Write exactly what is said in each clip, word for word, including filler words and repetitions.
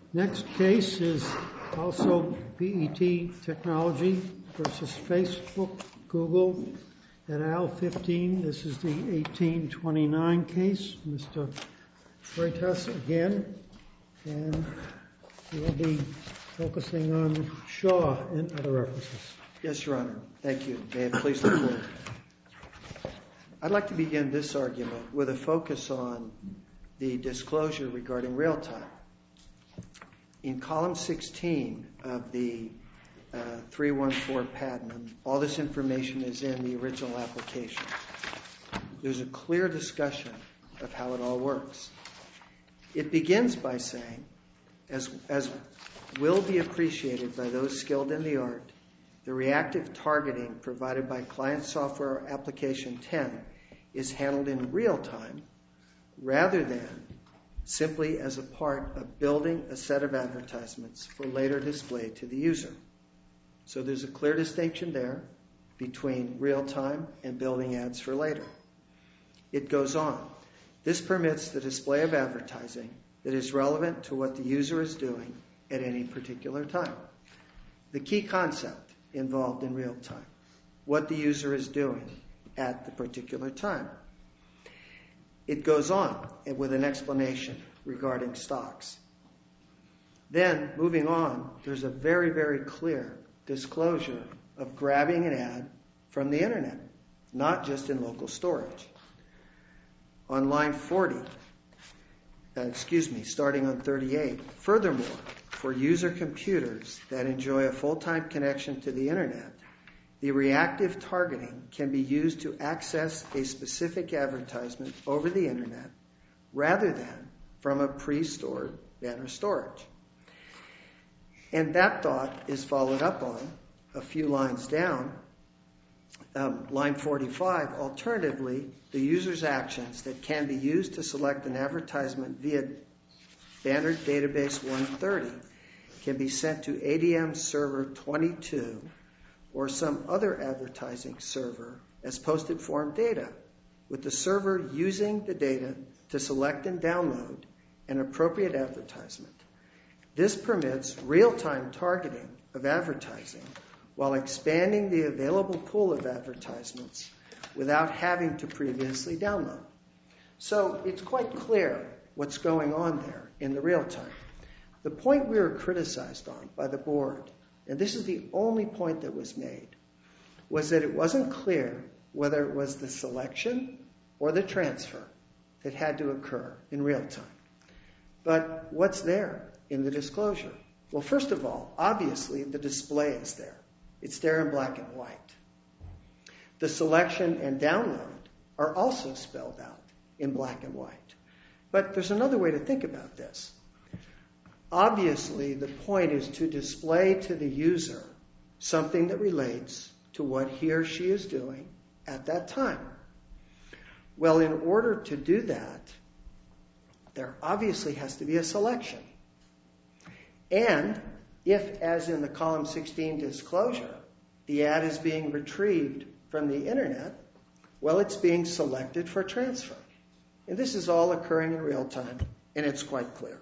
Next case is also P E T Technology versus Facebook, Google, et al. fifteen. This is the eighteen twenty-nine case. Mister Freitas again, and we'll be focusing on Shaw and other references. Yes, Your Honor. Thank you. May it please the Court. I'd like to begin this argument with a focus on the disclosure regarding real-time. In column sixteen of the uh, three one four patent, all this information is in the original application. There's a clear discussion of how it all works. It begins by saying, as, as will be appreciated by those skilled in the art, the reactive targeting provided by Client Software Application ten is handled in real time rather than simply as a part of building a set of advertisements for later display to the user. So there's a clear distinction there between real time and building ads for later. It goes on. This permits the display of advertising that is relevant to what the user is doing at any particular time. The key concept involved in real time, what the user is doing at the particular time. It goes on with an explanation regarding stocks. Then, moving on, there's a very, very clear disclosure of grabbing an ad from the internet, not just in local storage. On line forty, uh, excuse me, starting on thirty-eight, furthermore, for user computers that enjoy a full-time connection to the internet, the reactive targeting can be used to access a specific advertisement over the internet rather than from a pre-stored banner storage. And that thought is followed up on a few lines down. Um, line forty-five, alternatively, the user's actions that can be used to select an advertisement via banner database one thirty can be sent to A D M server twenty-two or some other advertising server as posted form data, with the server using the data to select and download an appropriate advertisement. This permits real-time targeting of advertising while expanding the available pool of advertisements without having to previously download. So it's quite clear what's going on there in the real time. The point we were criticized on by the board, and this is the only point that was made, was that it wasn't clear whether it was the selection or the transfer that had to occur in real time. But what's there in the disclosure? Well, first of all, obviously the display is there. It's there in black and white. The selection and download are also spelled out in black and white. But there's another way to think about this. Obviously, the point is to display to the user something that relates to what he or she is doing at that time. Well, in order to do that, there obviously has to be a selection. And if, as in the column sixteen disclosure, the ad is being retrieved from the internet, well, it's being selected for transfer. And this is all occurring in real time, and it's quite clear.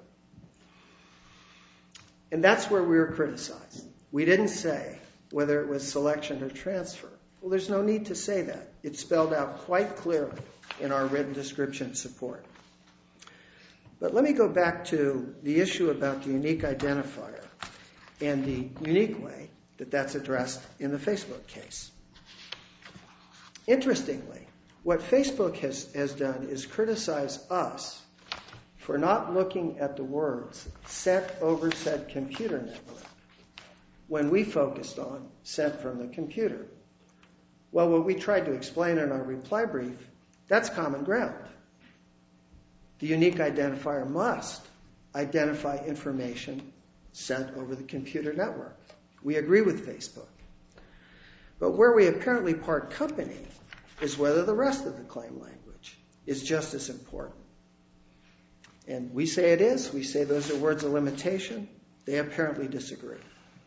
And that's where we were criticized. We didn't say whether it was selection or transfer. Well, there's no need to say that. It's spelled out quite clearly in our written description support. But let me go back to the issue about the unique identifier and the unique way that that's addressed in the Facebook case. Interestingly, what Facebook has, has done is criticize us for not looking at the words sent over said computer network when we focused on sent from the computer. Well, what we tried to explain in our reply brief, that's common ground. The unique identifier must identify information sent over the computer network. We agree with Facebook. But where we apparently part company is whether the rest of the claim language is just as important. And we say it is. We say those are words of limitation. They apparently disagree.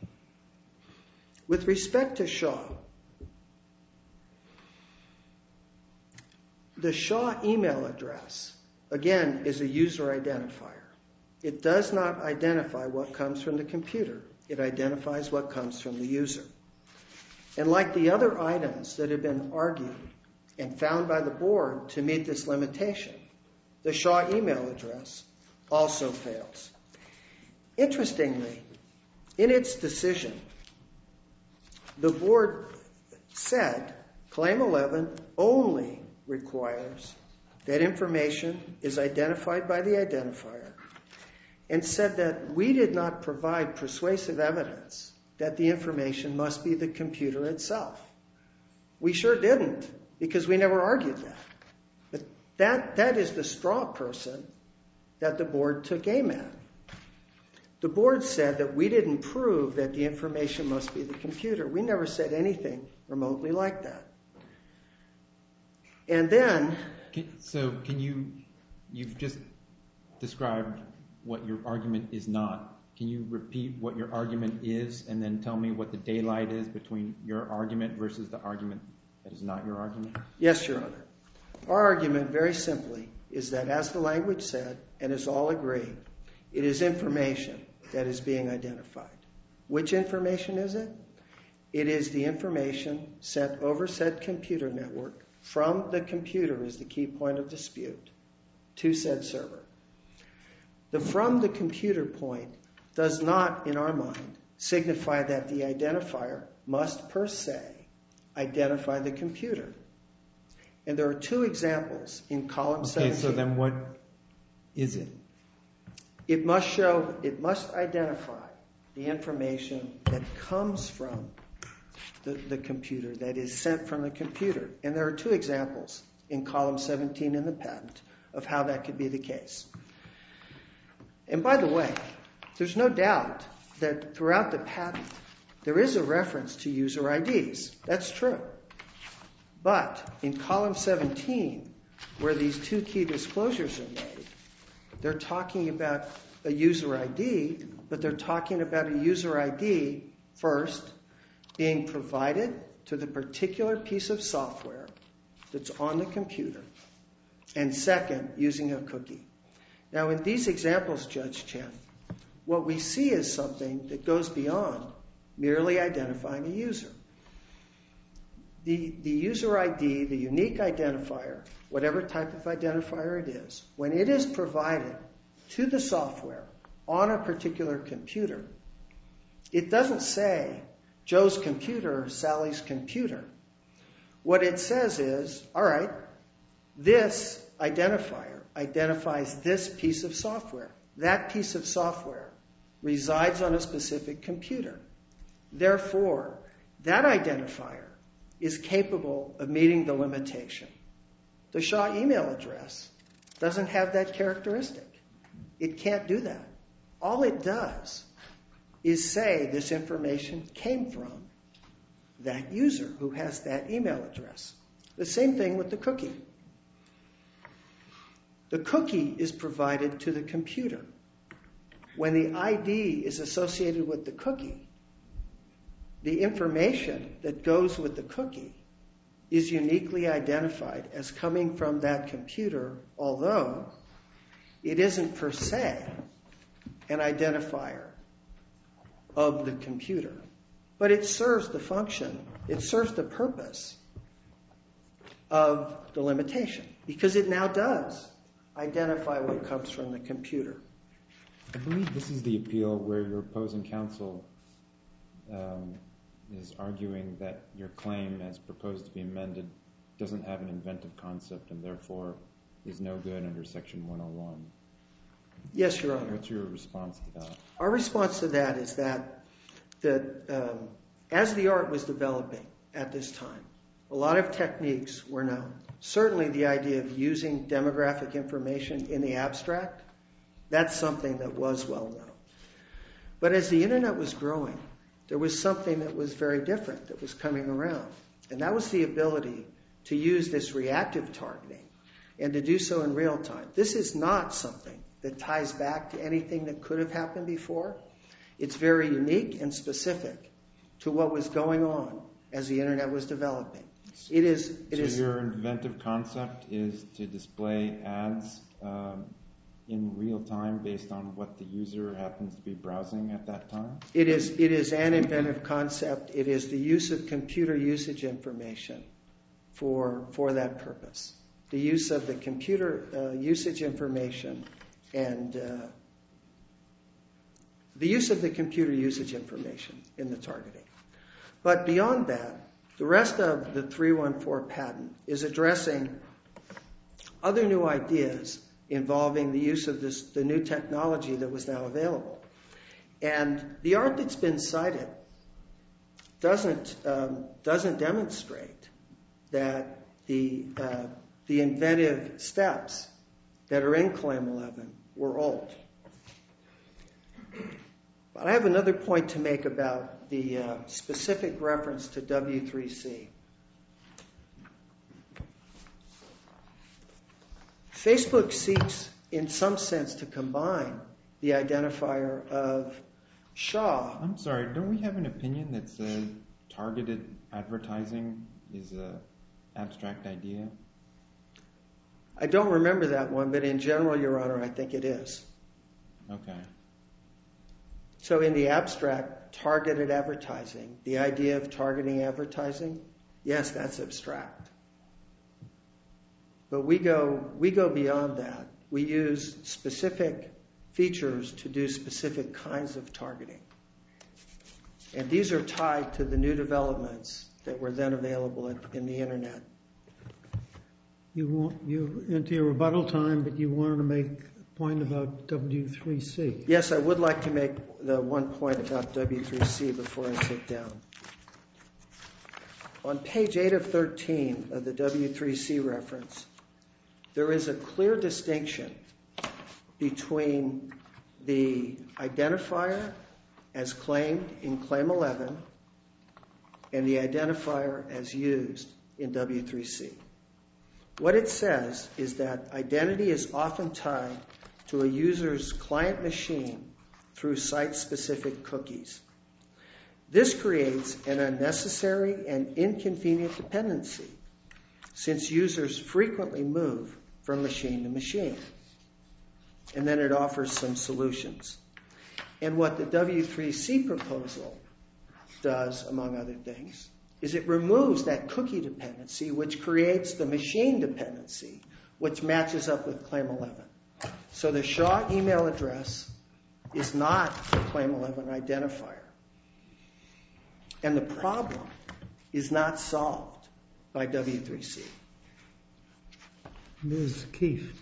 With respect to Shaw, the Shaw email address, again, is a user identifier. It does not identify what comes from the computer. It identifies what comes from the user. And like the other items that have been argued and found by the board to meet this limitation, the Shaw email address also fails. Interestingly, in its decision, the board said Claim eleven only requires that information is identified by the identifier, and said that we did not provide persuasive evidence that the information must be the computer itself. We sure didn't, because we never argued that. But that, that is the straw person that the board took aim at. The board said that we didn't prove that the information must be the computer. We never said anything remotely like that. And then... So can you, you've just described what your argument is not. Can you repeat what your argument is and then tell me what the daylight is between your argument versus the argument that is not your argument? Yes, Your Honor. Our argument, very simply, is that as the language said, and as all agree, it is information that is being identified. Which information is it? It is the information sent over said computer network from the computer is the key point of dispute to said server. The from the computer point does not, in our mind, signify that the identifier must per se identify the computer. And there are two examples in column seventeen. Okay, so then what is it? It must show, it must identify the information that comes from the, the computer, that is sent from the computer. And there are two examples in column seventeen in the patent of how that could be the case. And by the way, there's no doubt that throughout the patent, there is a reference to user I Ds. That's true. But in column seventeen, where these two key disclosures are made, they're talking about a user I D, but they're talking about a user I D first being provided to the particular piece of software that's on the computer, and second, using a cookie. Now, in these examples, Judge Chen, what we see is something that goes beyond merely identifying a user. The, the user I D, the unique identifier, whatever type of identifier it is, when it is provided to the software on a particular computer, it doesn't say Joe's computer or Sally's computer. What it says is, all right, this identifier identifies this piece of software. That piece of software resides on a specific computer. Therefore, that identifier is capable of meeting the limitation. The Shaw email address doesn't have that characteristic. It can't do that. All it does is say this information came from that user who has that email address. The same thing with the cookie. The cookie is provided to the computer. When the I D is associated with the cookie, the information that goes with the cookie is uniquely identified as coming from that computer, although it isn't per se an identifier of the computer. But it serves the function, it serves the purpose of the limitation, because it now does identify what comes from the computer. I believe this is the appeal where your opposing counsel um, is arguing that your claim, as proposed to be amended, doesn't have an inventive concept and therefore is no good under Section one oh one. Yes, Your Honor. What's your response to that? Our response to that is that, that um, as the art was developing at this time, a lot of techniques were known. Certainly the idea of using demographic information in the abstract, that's something that was well known. But as the internet was growing, there was something that was very different that was coming around. And that was the ability to use this reactive targeting and to do so in real time. This is not something that ties back to anything that could have happened before. It's very unique and specific to what was going on as the internet was developing. It is. It so is, your inventive concept is to display ads um, in real time based on what the user happens to be browsing at that time? It is, it is an inventive concept. It is the use of computer usage information for, for that purpose. The use of the computer uh, usage information and uh, the use of the computer usage information in the targeting. But beyond that, the rest of the three one four patent is addressing other new ideas involving the use of this, the new technology that was now available. And the art that's been cited doesn't, um, doesn't demonstrate that the, uh, the inventive steps that are in Claim eleven were old. But I have another point to make about the uh, specific reference to W three C. Facebook seeks, in some sense, to combine the identifier of Shaw. I'm sorry, don't we have an opinion that says targeted advertising is an abstract idea? I don't remember that one, but in general, Your Honor, I think it is. Okay. So in the abstract, targeted advertising, the idea of targeting advertising, yes, that's abstract. But we go, we go beyond that. We use specific features to do specific kinds of targeting. And these are tied to the new developments that were then available in the internet. You want, you into your rebuttal time, but you wanted to make a point about W three C. Yes, I would like to make the one point about W three C before I sit down. On page eight of thirteen of the W three C reference, there is a clear distinction between the identifier as claimed in Claim eleven and the identifier as used in W three C. What it says is that identity is often tied to a user's client machine through site-specific cookies. This creates an unnecessary and inconvenient dependency, since users frequently move from machine to machine. And then it offers some solutions. And what the W three C proposal does, among other things, is it removes that cookie dependency, which creates the machine dependency, which matches up with Claim eleven. So the Shaw email address is not the Claim eleven identifier. And the problem is not solved by W three C. Miz Keefe.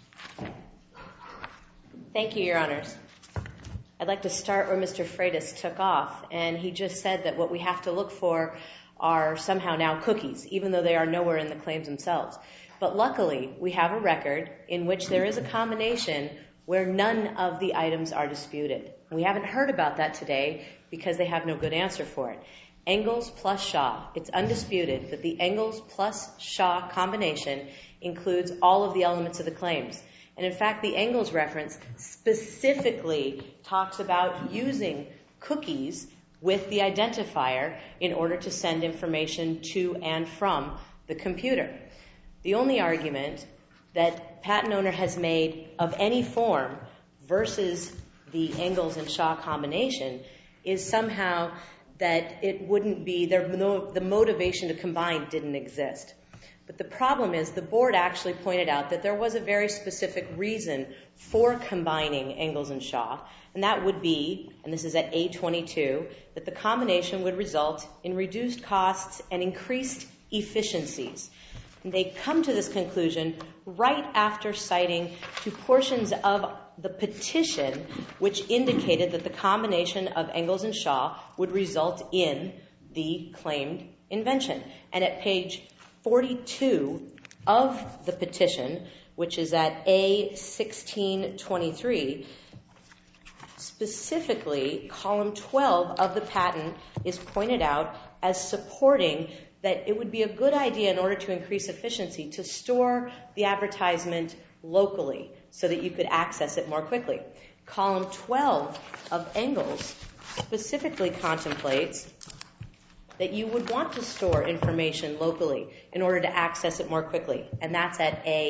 Thank you, Your Honors. I'd like to start where Mister Freitas took off, and he just said that what we have to look for are somehow now cookies, even though they are nowhere in the claims themselves. But luckily, we have a record in which there is a combination where none of the items are disputed. We haven't heard about that today because they have no good answer for it. Engels plus Shaw. It's undisputed that the Engels plus Shaw combination includes all of the elements of the claims. And in fact, the Engels reference specifically talks about using cookies with the identifier in order to send information to and from the computer. The only argument that patent owner has made of any form versus the Engels and Shaw combination is somehow that it wouldn't be, there, no, the motivation to combine didn't exist. But the problem is the board actually pointed out that there was a very specific reason for combining Engels and Shaw, and that would be, and this is at A twenty-two, that the combination would result in reduced costs and increased efficiencies. And they come to this conclusion right after citing two portions of the petition which indicated that the combination of Engels and Shaw would result in the claimed invention. And at page forty-two of the petition, which is at A sixteen twenty-three, specifically column twelve of the patent is pointed out as supporting that it would be a good idea in order to increase efficiency to store the advertisement locally so that you could access it more quickly. Column twelve of Engels specifically contemplates that you would want to store information locally in order to access it more quickly. And that's at A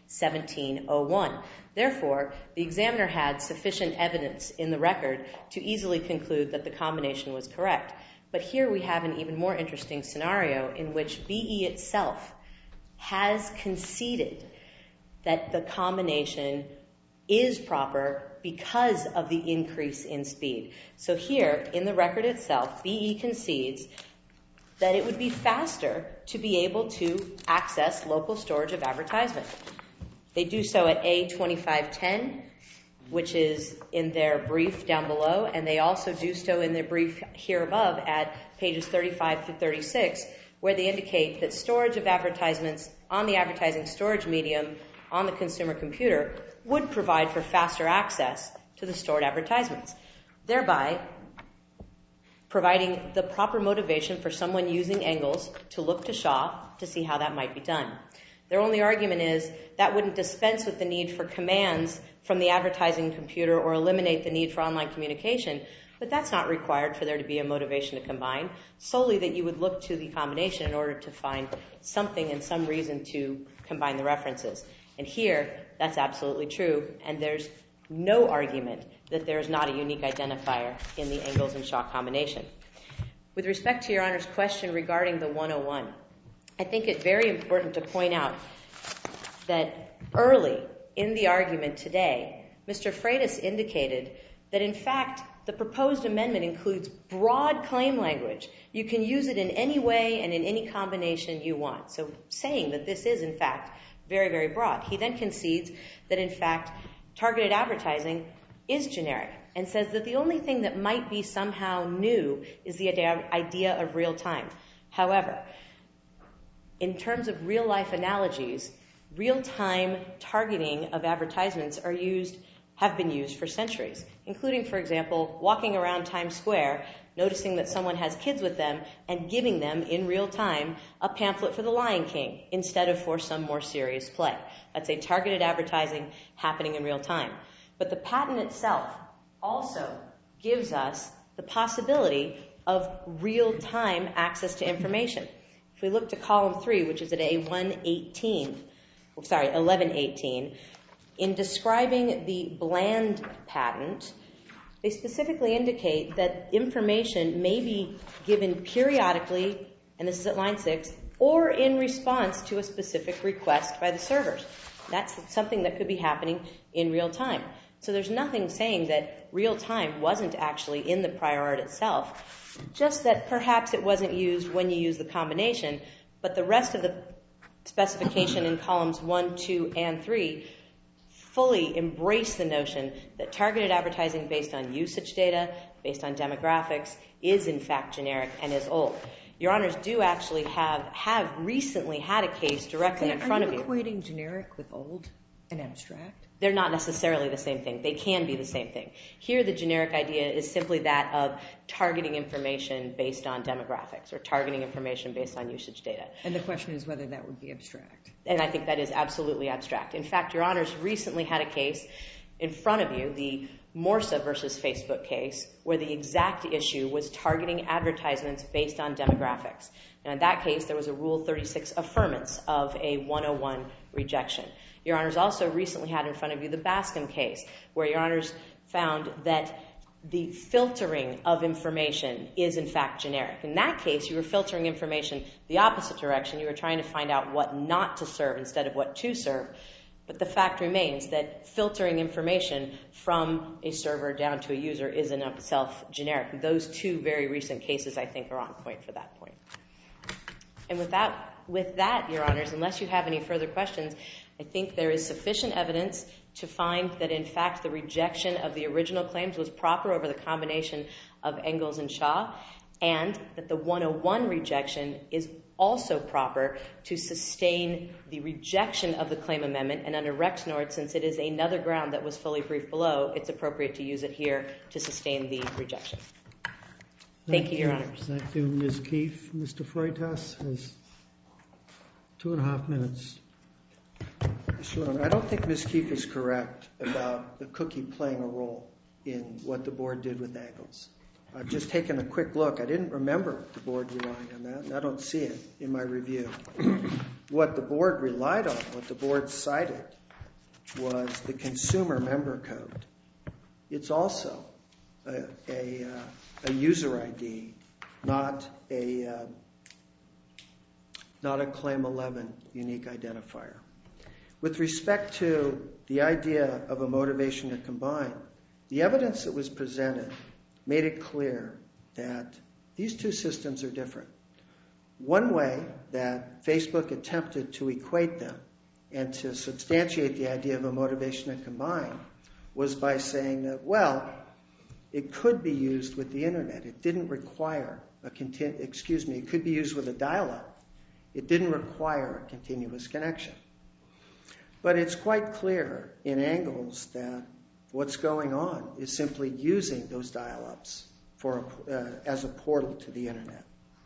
seventeen oh one. Therefore, the examiner had sufficient evidence in the record to easily conclude that the combination was correct. But here we have an even more interesting scenario in which B E itself has conceded that the combination is proper because of the increase in speed. So here, in the record itself, B E concedes that it would be faster to be able to access local storage of advertisement. They do so at A twenty-five ten, which is in their brief down below, and they also do so in their brief here above at pages thirty-five to thirty-six, where they indicate that storage of advertisements on the advertising storage medium on the consumer computer would provide for faster access to the stored advertisements, thereby providing the proper motivation for someone using Engels to look to Shaw to see how that might be done. Their only argument is that wouldn't dispense with the need for commands from the advertising computer or eliminate the need for online communication, but that's not required for there to be a motivation to combine, solely that you would look to the combination in order to find something and some reason to combine the references. And here, that's absolutely true, and there's no argument that there is not a unique identifier in the Engels and Shaw combination. With respect to Your Honor's question regarding the one oh one, I think it's very important to point out that early in the argument today, Mister Freitas indicated that in fact the proposed amendment includes broad claim language. You can use it in any way and in any combination you want. So saying that this is in fact very, very broad. He then concedes that in fact targeted advertising is generic and says that the only thing that might be somehow new is the idea of real time. However, in terms of real life analogies, real time targeting of advertisements are used, have been used for centuries, including, for example, walking around Times Square, noticing that someone has kids with them and giving them in real time a pamphlet for The Lion King instead of for some more serious play. That's a targeted advertising happening in real time. But the patent itself also gives us the possibility of real time access to information. If we look to column three, which is at A one eighteen, sorry, eleven eighteen, in describing the Bland patent, they specifically indicate that information may be given periodically, and this is at line six, or in response to a specific request by the servers. That's something that could be happening in real time. So there's nothing saying that real time wasn't actually in the prior art itself, just that perhaps it wasn't used when you use the combination, but the rest of the specification in columns one, two, and three fully embrace the notion that targeted advertising based on usage data, based on demographics, is in fact generic and is old. Your Honors do actually have, have recently had a case directly in front of you. Are you equating generic with old and abstract? They're not necessarily the same thing. They can be the same thing. Here the generic idea is simply that of targeting information based on demographics or targeting information based on usage data. And the question is whether that would be abstract. And I think that is absolutely abstract. In fact, Your Honors recently had a case in front of you, the Morsa versus Facebook case, where the exact issue was targeting advertisements based on demographics. And in that case, there was a Rule thirty-six affirmance of a one oh one rejection. Your Honors also recently had in front of you the Bascom case, where Your Honors found that the filtering of information is in fact generic. In that case, you were filtering information the opposite direction. You were trying to find out what not to serve instead of what to serve. But the fact remains that filtering information from a server down to a user is in itself generic. Those two very recent cases, I think, are on point for that point. And with that, with that, Your Honors, unless you have any further questions, I think there is sufficient evidence to find that, in fact, the rejection of the original claims was proper over the combination of Engels and Shaw, and that the one oh one rejection is also proper to sustain the rejection of the claim amendment. And under Rexnord, since it is another ground that was fully briefed below, it's appropriate to use it here to sustain the rejection. Thank, Thank you, Your Honors. Thank you, Miz Keefe. Mister Freitas has two and a half minutes. Mister Honor, I don't think Miz Keefe is correct about the cookie playing a role in what the board did with Engels. I've just taken a quick look. I didn't remember the board relying on that, and I don't see it in my review. What the board relied on, what the board cited, was the consumer member code. It's also a, a, uh, a user I D, not a, uh, not a Claim eleven unique identifier. With respect to the idea of a motivation to combine, the evidence that was presented made it clear that these two systems are different. One way that Facebook attempted to equate them and to substantiate the idea of a motivation to combine was by saying that, well, it could be used with the internet. It didn't require a continu- excuse me, it could be used with a dial-up. It didn't require a continuous connection. But it's quite clear in Angles that what's going on is simply using those dial-ups for a, uh, as a portal to the internet.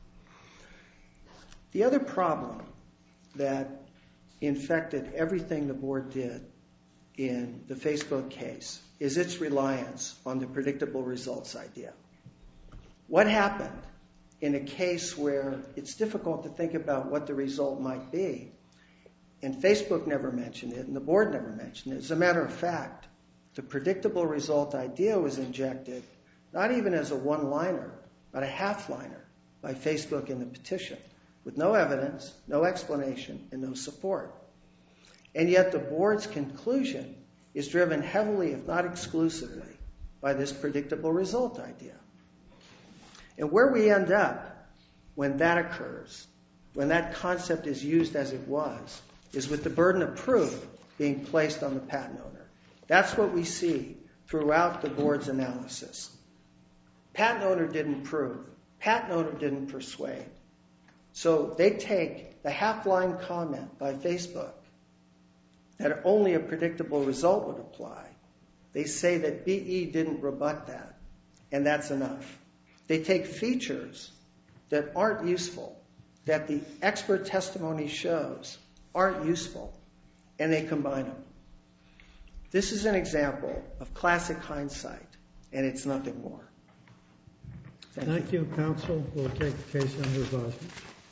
The other problem that infected everything the board did in the Facebook case is its reliance on the predictable results idea. What happened in a case where it's difficult to think about what the result might be, and Facebook never mentioned it and the board never mentioned it. As a matter of fact, the predictable result idea was injected not even as a one-liner, but a half-liner by Facebook in the petition, with no evidence, no explanation, and no support. And yet the board's conclusion is driven heavily, if not exclusively, by this predictable result idea. And where we end up when that occurs, when that concept is used as it was, is with the burden of proof being placed on the patent owner. That's what we see throughout the board's analysis. Patent owner didn't prove. Patent owner didn't persuade. So they take the half-line comment by Facebook that only a predictable result would apply. They say that B E didn't rebut that, and that's enough. They take features that aren't useful, that the expert testimony shows aren't useful, and they combine them. This is an example of classic hindsight, and it's nothing more. Thank, Thank you, counsel. We'll take the case under advisement.